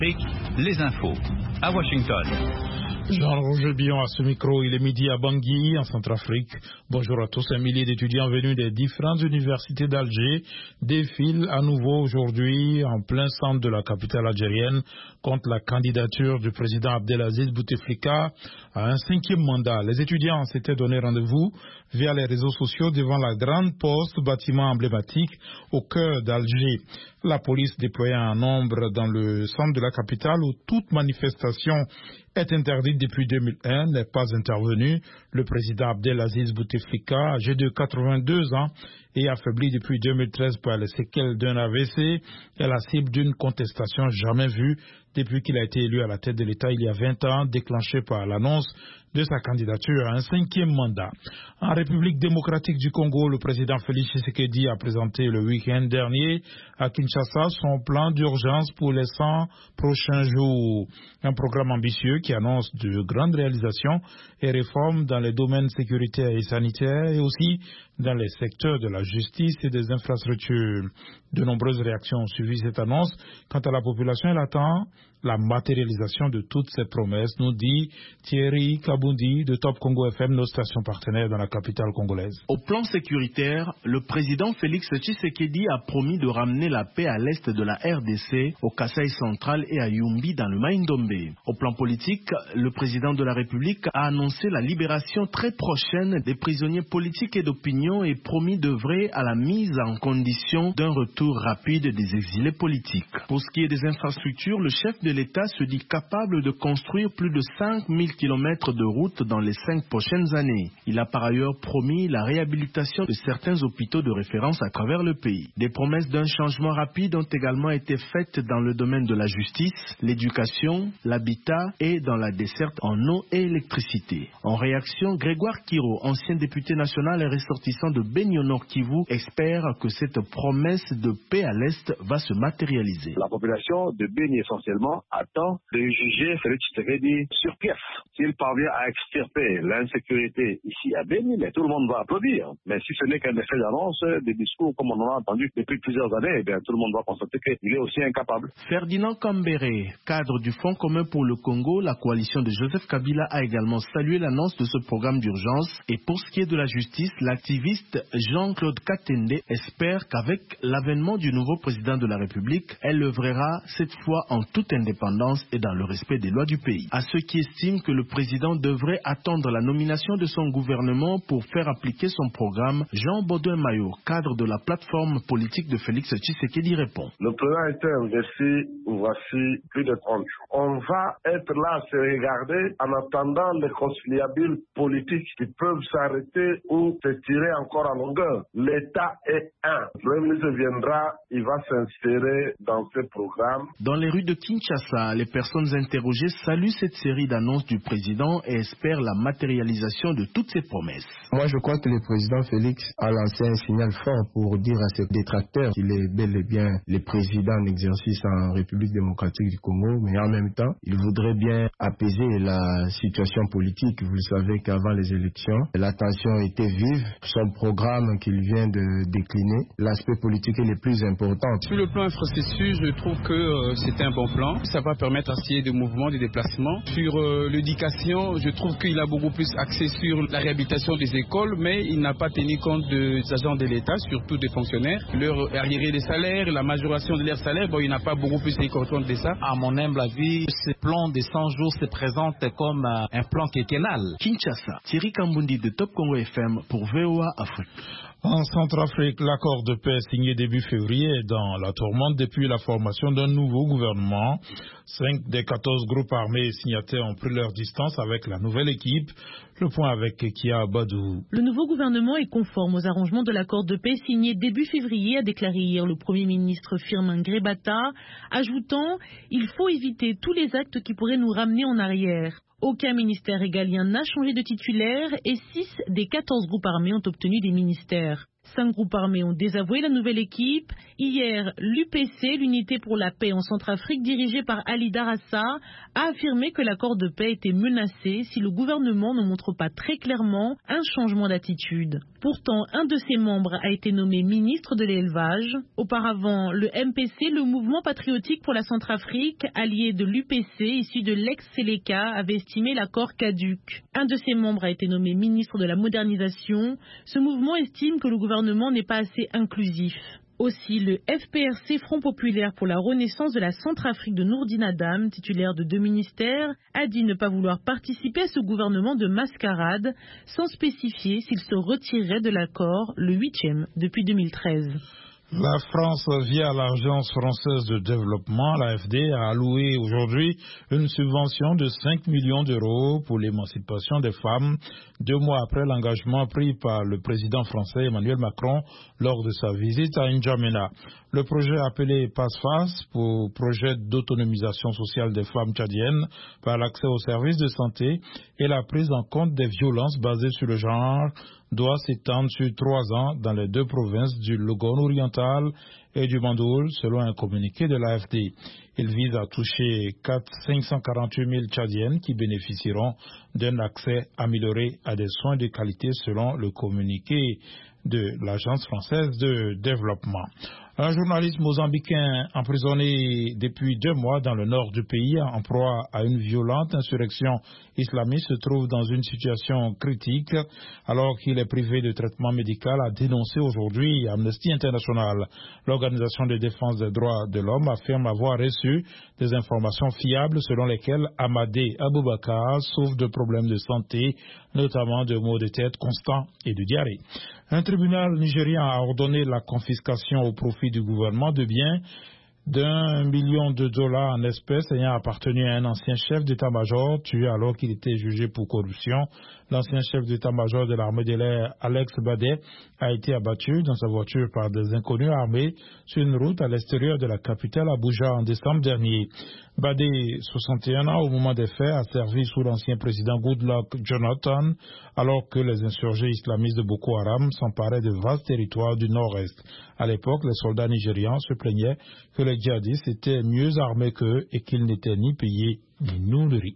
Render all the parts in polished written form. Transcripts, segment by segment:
Les infos à Washington. Jean-Roger Billon à ce micro, il est midi à Bangui, en Centrafrique. Bonjour à tous. Un millier d'étudiants venus des différentes universités d'Alger défilent à nouveau aujourd'hui en plein centre de la capitale algérienne contre la candidature du président Abdelaziz Bouteflika à un 5e mandat. Les étudiants s'étaient donné rendez-vous via les réseaux sociaux devant la Grande Poste, bâtiment emblématique au cœur d'Alger. La police déployait un nombre dans le centre de la capitale où toute manifestation est interdite depuis 2001, n'est pas intervenu. Le président Abdelaziz Bouteflika, âgé de 82 ans et affaibli depuis 2013 par les séquelles d'un AVC, est la cible d'une contestation jamais vue depuis qu'il a été élu à la tête de l'État il y a 20 ans, déclenchée par l'annonce de sa candidature à un 5e mandat. En République démocratique du Congo, le président Félix Tshisekedi a présenté le week-end dernier à Kinshasa son plan d'urgence pour les 100 prochains jours. Un programme ambitieux qui annonce de grandes réalisations et réformes dans les domaines sécuritaires et sanitaires et aussi dans les secteurs de la justice et des infrastructures. De nombreuses réactions ont suivi cette annonce. Quant à la population, elle attend la matérialisation de toutes ces promesses, nous dit Thierry Kabundi de Top Congo FM, nos stations partenaires dans la capitale congolaise. Au plan sécuritaire, le président Félix Tshisekedi a promis de ramener la paix à l'est de la RDC, au Kasaï central et à Yumbi dans le Maïndombe. Au plan politique, le président de la République a annoncé la libération très prochaine des prisonniers politiques et d'opinion et promis d'œuvrer à la mise en condition d'un retour rapide des exilés politiques. Pour ce qui est des infrastructures, le chef de l'État se dit capable de construire plus de 5000 km de routes dans les 5 prochaines années. Il a par ailleurs promis la réhabilitation de certains hôpitaux de référence à travers le pays. Des promesses d'un changement rapide ont également été faites dans le domaine de la justice, l'éducation, l'habitat et dans la desserte en eau et électricité. En réaction, Grégoire Kiro, ancien député national et ressortissant de Benio Nord Kivu, espère que cette promesse de paix à l'Est va se matérialiser. La population de Beni essentiellement attend de juger Félix Tshisekedi sur pièce. S'il parvient à extirper l'insécurité ici à Beni, mais tout le monde va applaudir. Mais si ce n'est qu'un effet d'annonce, des discours comme on en a entendu depuis plusieurs années, eh bien, tout le monde va constater qu'il est aussi incapable. Ferdinand Kambere, cadre du Fonds commun pour le Congo, la coalition de Joseph Kabila a également salué l'annonce de ce programme d'urgence. Et pour ce qui est de la justice, l'activiste Jean-Claude Katende espère qu'avec l'avènement du nouveau président de la République, elle œuvrera cette fois en toute indépendance et dans le respect des lois du pays. À ceux qui estiment que le président devrait attendre la nomination de son gouvernement pour faire appliquer son programme, Jean Baudouin Mayo, cadre de la plateforme politique de Félix Tshisekedi, répond. Le président était investi, voici plus de 30 jours. On va être là à se regarder en attendant les conciliables politiques qui peuvent s'arrêter ou se tirer encore à longueur. L'État est un. Le Premier ministre viendra, il va s'insérer dans ce programme. Dans les rues de Kinshasa, les personnes interrogées saluent cette série d'annonces du président et espèrent la matérialisation de toutes ses promesses. Moi, je crois que le président Félix a lancé un signal fort pour dire à ses détracteurs qu'il est bel et bien le président en exercice en République démocratique du Congo, mais en même temps, il voudrait bien apaiser la situation politique. Vous le savez qu'avant les élections, la tension était vive. Son programme qu'il vient de décliner, l'aspect politique est le plus important. Sur le plan infrastructure, je trouve que c'est un bon plan. Ça va permettre à ce qu'il y ait des mouvements, des déplacements. Sur l'éducation, je trouve qu'il a beaucoup plus axé sur la réhabilitation des écoles, mais il n'a pas tenu compte des agents de l'État, surtout des fonctionnaires. Leur arriéré des salaires, la majoration de leur salaire, il n'a pas beaucoup plus tenu compte de ça. À mon humble avis, ce plan de 100 jours se présente comme un plan quinquennal. Kinshasa, Thierry Kambundi de Top Congo FM pour VOA Afrique. En Centrafrique, l'accord de paix signé début février est dans la tourmente depuis la formation d'un nouveau gouvernement. 5 des 14 groupes armés signataires ont pris leur distance avec la nouvelle équipe. Le point avec Kia Badou. Le nouveau gouvernement est conforme aux arrangements de l'accord de paix signé début février, a déclaré hier le Premier ministre Firmin Grebata, ajoutant « Il faut éviter tous les actes qui pourraient nous ramener en arrière ». Aucun ministère régalien n'a changé de titulaire et 6 des 14 groupes armés ont obtenu des ministères. 5 groupes armés ont désavoué la nouvelle équipe. Hier, l'UPC, l'Unité pour la paix en Centrafrique, dirigée par Ali Darassa, a affirmé que l'accord de paix était menacé si le gouvernement ne montre pas très clairement un changement d'attitude. Pourtant, un de ses membres a été nommé ministre de l'élevage. Auparavant, le MPC, le mouvement patriotique pour la Centrafrique, allié de l'UPC, issu de l'ex-Séléka, avait estimé l'accord caduc. Un de ses membres a été nommé ministre de la modernisation. Ce mouvement estime que le gouvernement n'est pas assez inclusif. Aussi, le FPRC, Front populaire pour la renaissance de la Centrafrique de Nourdine Adam, titulaire de 2 ministères, a dit ne pas vouloir participer à ce gouvernement de mascarade, sans spécifier s'il se retirerait de l'accord, le 8e depuis 2013. La France, via l'Agence française de développement, l'AFD, a alloué aujourd'hui une subvention de 5 millions d'euros pour l'émancipation des femmes, 2 mois après l'engagement pris par le président français Emmanuel Macron lors de sa visite à N'Djamena. Le projet appelé PASSFAS, pour projet d'autonomisation sociale des femmes tchadiennes par l'accès aux services de santé et la prise en compte des violences basées sur le genre, doit s'étendre sur 3 ans dans les 2 provinces du Logone oriental et du Bandoul, selon un communiqué de l'AFD. Il vise à toucher 548 000 Tchadiennes qui bénéficieront d'un accès amélioré à des soins de qualité, selon le communiqué de l'Agence française de développement. Un journaliste mozambicain emprisonné depuis 2 mois dans le nord du pays, en proie à une violente insurrection islamiste, se trouve dans une situation critique alors qu'il est privé de traitement médical, a dénoncé aujourd'hui Amnesty International. L'organisation de défense des droits de l'homme affirme avoir reçu des informations fiables selon lesquelles Amadé Aboubakar souffre de problèmes de santé, notamment de maux de tête constants et de diarrhée. Un tribunal nigérien a ordonné la confiscation au profit du gouvernement de biens d'$1 million en espèces ayant appartenu à un ancien chef d'état-major tué alors qu'il était jugé pour corruption. L'ancien chef d'état-major de l'armée de l'air, Alex Badé, a été abattu dans sa voiture par des inconnus armés sur une route à l'extérieur de la capitale Abuja en décembre dernier. Badé, 61 ans au moment des faits, a servi sous l'ancien président Goodluck Jonathan alors que les insurgés islamistes de Boko Haram s'emparaient de vastes territoires du nord-est. À l'époque, les soldats nigérians se plaignaient que les djihadistes étaient mieux armés qu'eux et qu'ils n'étaient ni payés ni nourris.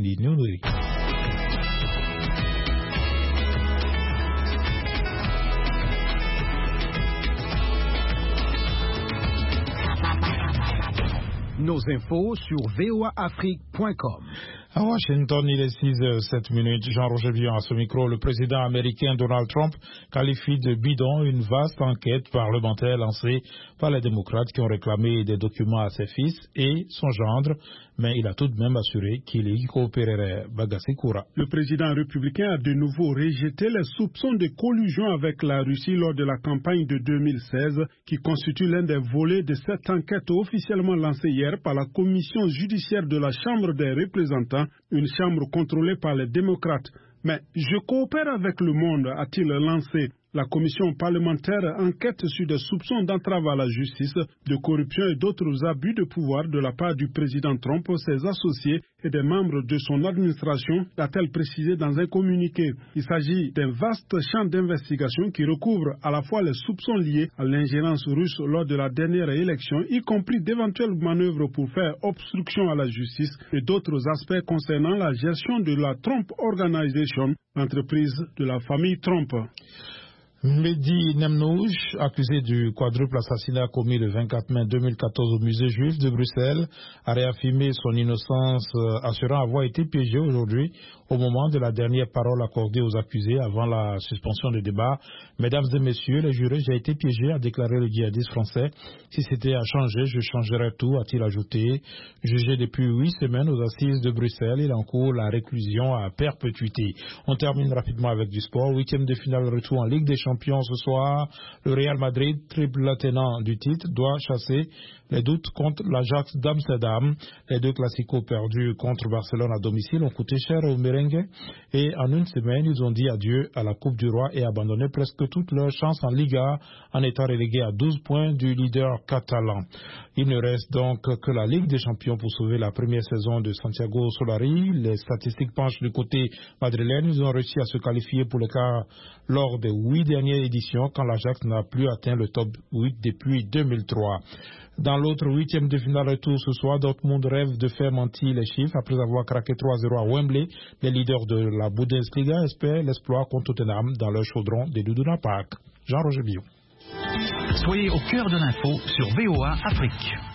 Nos infos sur voaafrique.com. À Washington, il est 6h07. Jean-Roger Bion à ce micro. Le président américain Donald Trump qualifie de bidon une vaste enquête parlementaire lancée par les démocrates qui ont réclamé des documents à ses fils et son gendre, mais il a tout de même assuré qu'il y coopérerait. Bagassi Koura. Le président républicain a de nouveau rejeté les soupçons de collusion avec la Russie lors de la campagne de 2016 qui constitue l'un des volets de cette enquête officiellement lancée hier par la commission judiciaire de la Chambre des représentants, une chambre contrôlée par les démocrates. Mais je coopère avec le monde, a-t-il lancé. La commission parlementaire enquête sur des soupçons d'entrave à la justice, de corruption et d'autres abus de pouvoir de la part du président Trump, ses associés et des membres de son administration, a-t-elle précisé dans un communiqué. Il s'agit d'un vaste champ d'investigation qui recouvre à la fois les soupçons liés à l'ingérence russe lors de la dernière élection, y compris d'éventuelles manœuvres pour faire obstruction à la justice et d'autres aspects concernant la gestion de la Trump Organization, l'entreprise de la famille Trump. Mehdi Nemnouch, accusé du quadruple assassinat commis le 24 mai 2014 au musée juif de Bruxelles, a réaffirmé son innocence, assurant avoir été piégé aujourd'hui au moment de la dernière parole accordée aux accusés avant la suspension des débats. Mesdames et messieurs les jurés, j'ai été piégé, a déclaré le djihadiste français. Si c'était à changer, je changerais tout, a-t-il ajouté. Jugé depuis 8 semaines aux assises de Bruxelles, il encourt la réclusion à perpétuité. On termine rapidement avec du sport. 8e de finale retour en Ligue des Champions ce soir. Le Real Madrid, triple tenant du titre, doit chasser les doutes contre l'Ajax d'Amsterdam. Les deux classicos perdus contre Barcelone à domicile ont coûté cher aux merengues et en une semaine, ils ont dit adieu à la Coupe du Roi et abandonné presque toutes leurs chances en Liga en étant relégués à 12 points du leader catalan. Il ne reste donc que la Ligue des Champions pour sauver la première saison de Santiago Solari. Les statistiques penchent du côté madrilène. Ils ont réussi à se qualifier pour le quart lors des 8 dernières éditions quand l'Ajax n'a plus atteint le top 8 depuis 2003. Dans l'autre 8e de finale retour ce soir, Dortmund rêve de faire mentir les chiffres après avoir craqué 3-0 à Wembley. Les leaders de la Bundesliga espèrent l'exploit contre Tottenham dans leur chaudron des Duduna Park. Jean-Roger Billon. Soyez au cœur de l'info sur VOA Afrique.